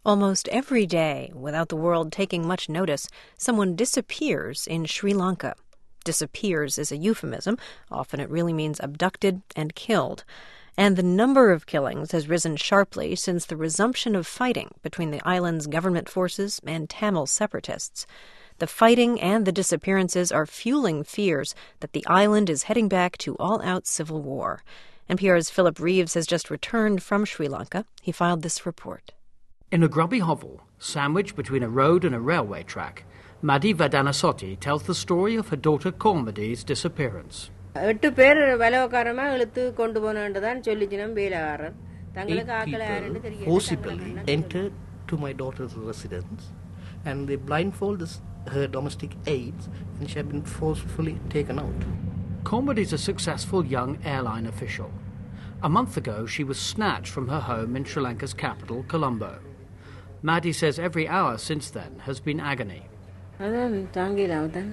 Almost every day, without the world taking much notice, someone disappears in Sri Lanka. Disappears is a euphemism. Often it really means abducted and killed. And the number of killings has risen sharply since the resumption of fighting between the island's government forces and Tamil separatists. The fighting and the disappearances are fueling fears that the island is heading back to all-out civil war. NPR's Philip Reeves has just returned from Sri Lanka. He filed this report. In a grubby hovel, sandwiched between a road and a railway track, Madhi Vadanasotti tells the story of her daughter Kormadi's disappearance. 8 பேர் வலவக்காரமா இழுத்து கொண்டு போனன்றதான் சொல்லிச்சினம் வேலைக்காரன். 8 people forcibly entered to my daughter's residence and they blindfolded her domestic aides and she had been forcefully taken out. Kormadi is a successful young airline official. A month ago, she was snatched from her home in Sri Lanka's capital, Colombo. Madhi says every hour since then has been agony. அதான் தாங்கில அவதான்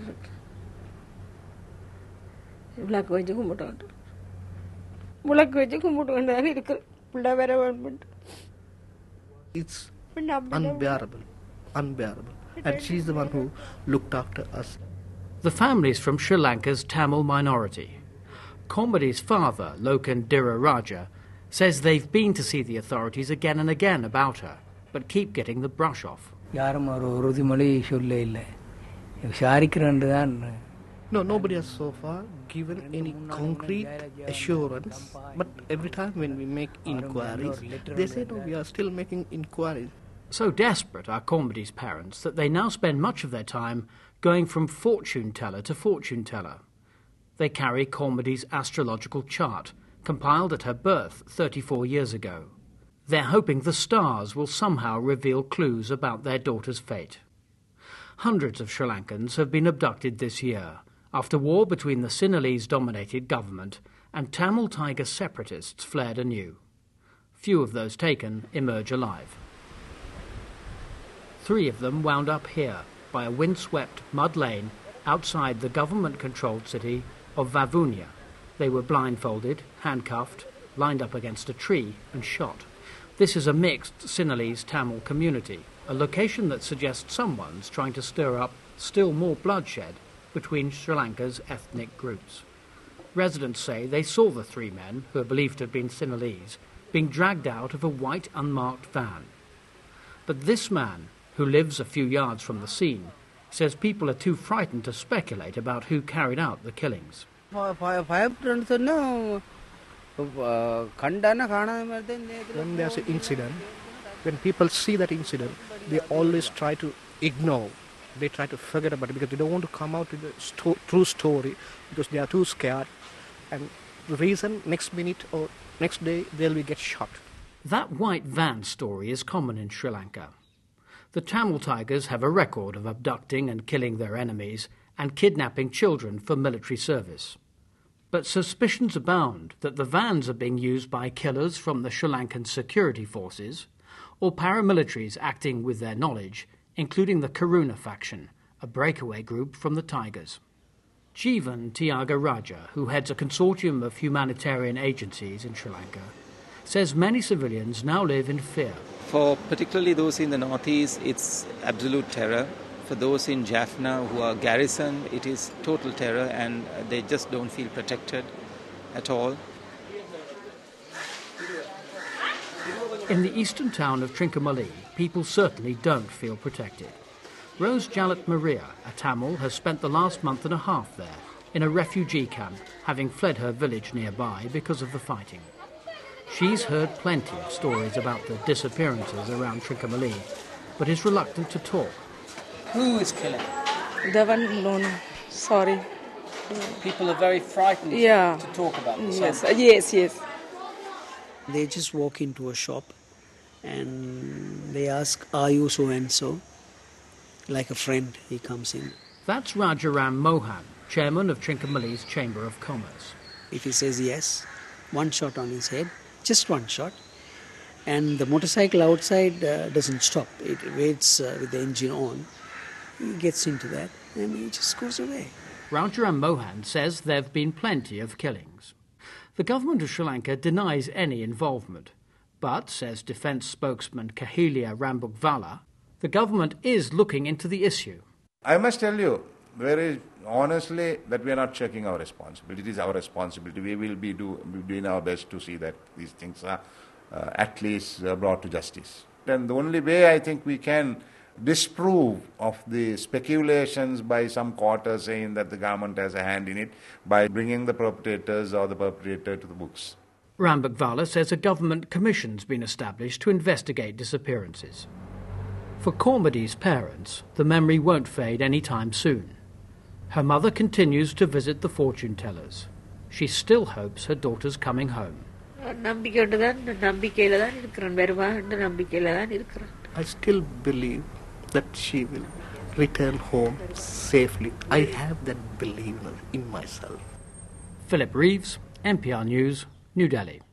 விளக்கு வச்சு கும்பிட்டுதான் இருக்கு பிள்ளை வேற வேண்டும். It's unbearable. And she's the one who looked after us. The family's from Sri Lanka's Tamil minority. Kormadi's father, Lokan Diraraja, says they've been to see the authorities again and again about her, but keep getting the brush off. No, nobody has so far given any concrete assurance, but every time when we make inquiries, they say, no, we are still making inquiries. So desperate are Kormadi's parents that they now spend much of their time going from fortune teller to fortune teller. They carry Kormadi's astrological chart, compiled at her birth 34 years ago. They're hoping the stars will somehow reveal clues about their daughter's fate. Hundreds of Sri Lankans have been abducted this year, after war between the Sinhalese-dominated government and Tamil Tiger separatists flared anew. Few of those taken emerge alive. 3 of them wound up here, by a windswept mud lane outside the government-controlled city of Vavunia. They were blindfolded, handcuffed, lined up against a tree and shot. This is a mixed Sinhalese-Tamil community, a location that suggests someone's trying to stir up still more bloodshed between Sri Lanka's ethnic groups. Residents say they saw the 3 men, who are believed to have been Sinhalese, being dragged out of a white unmarked van. But this man, who lives a few yards from the scene, says people are too frightened to speculate about who carried out the killings. When there's an incident, when people see that incident, they always try to ignore. They try to forget about it because they don't want to come out with the true story because they are too scared. And the reason, next minute or next day, they'll get shot. That white van story is common in Sri Lanka. The Tamil Tigers have a record of abducting and killing their enemies and kidnapping children for military service. But suspicions abound that the vans are being used by killers from the Sri Lankan security forces or paramilitaries acting with their knowledge, including the Karuna faction, a breakaway group from the Tigers. Jeevan Tyagaraja, who heads a consortium of humanitarian agencies in Sri Lanka, says many civilians now live in fear. For particularly those in the northeast, it's absolute terror. For those in Jaffna who are garrisoned, it is total terror and they just don't feel protected at all. In the eastern town of Trincomalee, people certainly don't feel protected. Rose Jalat Maria, a Tamil, has spent the last month and a half there, in a refugee camp, having fled her village nearby because of the fighting. She's heard plenty of stories about the disappearances around Trincomalee, but is reluctant to talk. Who is killing? The one alone. Sorry. People are very frightened to talk about this. Yes. They just walk into a shop and they ask, "Are you so-and-so?" Like a friend, he comes in. That's Rajaram Mohan, chairman of Trincomalee's Chamber of Commerce. If he says yes, 1 shot on his head, just 1 shot, and the motorcycle outside doesn't stop. It waits with the engine on. He gets into that and he just goes away. Rajaram Mohan says there have been plenty of killings. The government of Sri Lanka denies any involvement, But, says Defence spokesman Kahelia Rambukvala, the government is looking into the issue. I must tell you, very honestly, that we are not checking our responsibility. It is our responsibility. We will be doing our best to see that these things are at least brought to justice. And the only way I think we can disprove of the speculations by some quarters saying that the government has a hand in it by bringing the perpetrators or the perpetrator to the books. Rambukvala says a government commission's been established to investigate disappearances. For Cormadi's parents, the memory won't fade any time soon. Her mother continues to visit the fortune tellers. She still hopes her daughter's coming home. I still believe that she will return home safely. I have that belief in myself. Philip Reeves, NPR News, New Delhi.